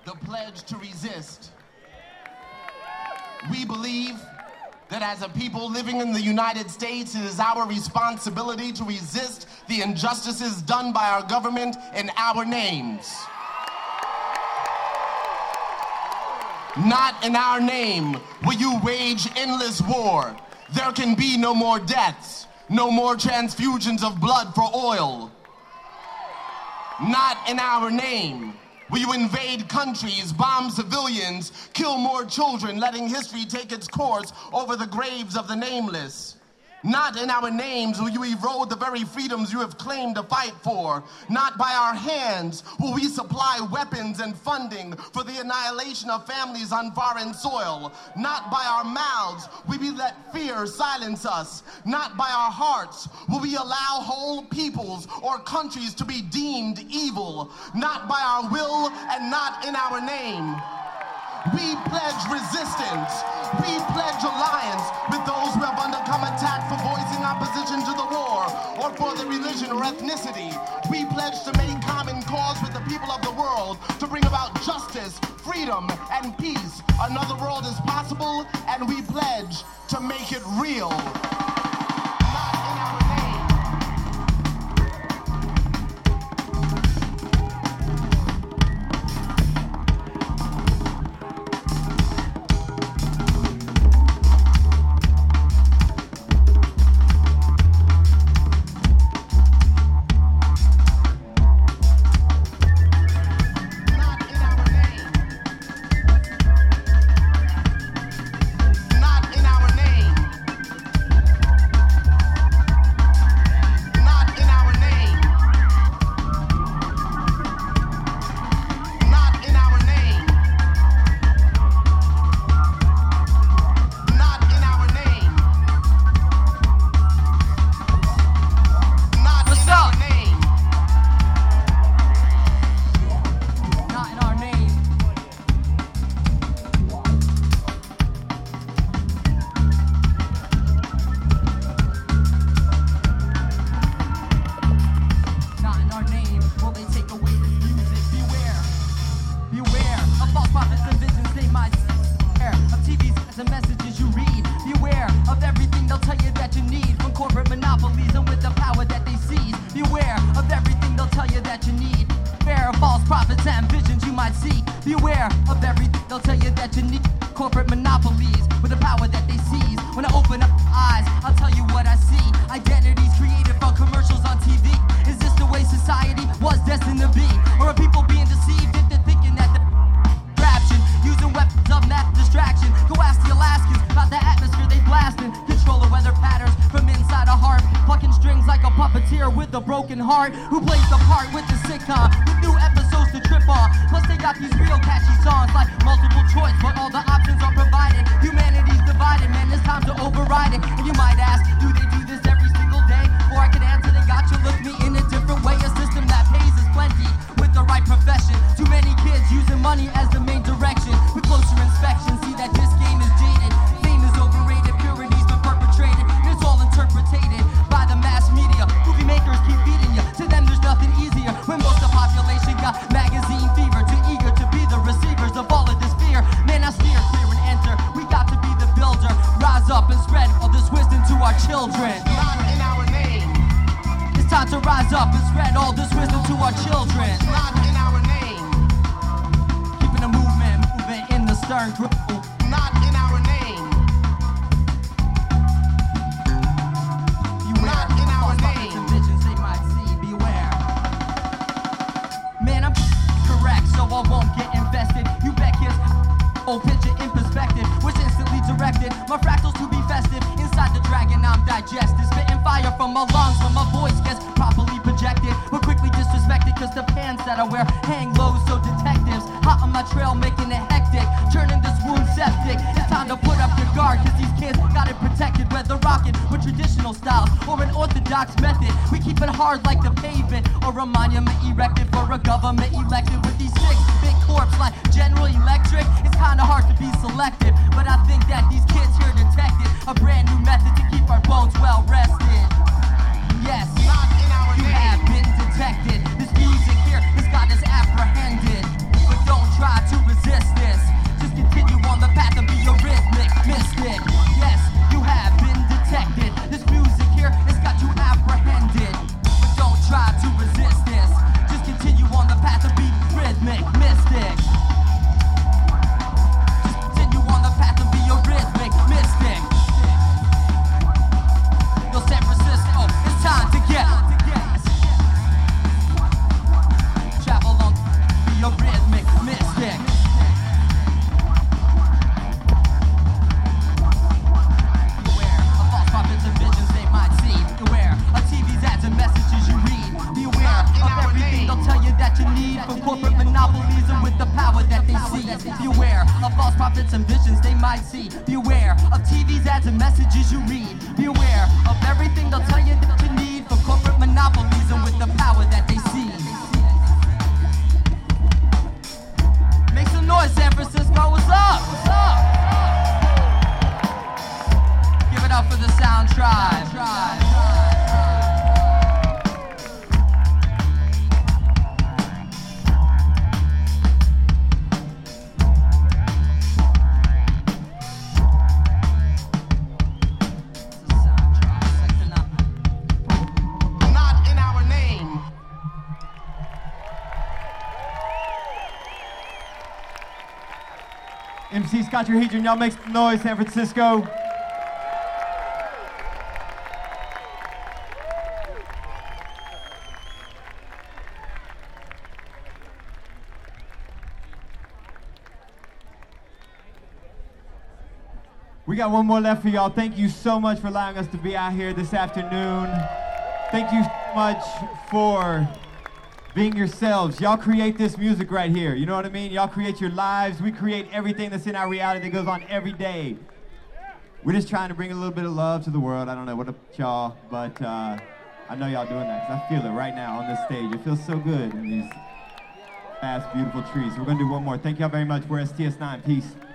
the pledge to resist. We believe that as a people living in the United States, it is our responsibility to resist the injustices done by our government in our names. Not in our name will you wage endless war. There can be no more deaths, no more transfusions of blood for oil. Not in our name will you invade countries, bomb civilians, kill more children, letting history take its course over the graves of the nameless. Not in our names will you erode the very freedoms you have claimed to fight for. Not by our hands will we supply weapons and funding for the annihilation of families on foreign soil. Not by our mouths will we let fear silence us. Not by our hearts will we allow whole peoples or countries to be deemed evil. Not by our will and not in our name. We pledge resistance. We pledge alliance with those who have undergone attack for voicing opposition to the war or for their religion or ethnicity. We pledge to make common cause with the people of the world to bring about justice, freedom, and peace. Another world is possible, and we pledge to make it real. This music here has got us apprehended, but don't try to see. Beware of false prophets and visions they might see. Beware of TV's ads and messages you read. Beware of everything they'll tell you that you need for corporate monopolies and with the power that they see. Make some noise, San Francisco. What's up? What's up? Give it up for the Sound Tribe. Not in our name. MC Scott Trahedron, y'all make some noise, San Francisco. We got one more left for y'all. Thank you so much for allowing us to be out here this afternoon. Thank you so much for being yourselves. Y'all create this music right here. You know what I mean? Y'all create your lives. We create everything that's in our reality that goes on every day. We're just trying to bring a little bit of love to the world. I don't know what up with y'all, but I know y'all doing that because I feel it right now on this stage. It feels so good in these vast, beautiful trees. We're going to do one more. Thank y'all very much. We're STS9. Peace.